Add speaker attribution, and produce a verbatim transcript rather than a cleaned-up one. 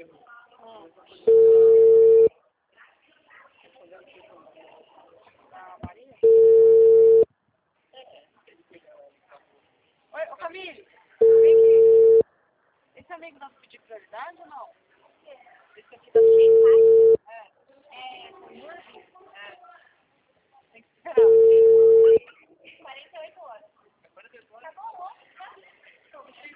Speaker 1: Oi, ô Camille, vem aqui. Esse amigo nosso pediu prioridade ou não? Esse aqui da Chico? É. É.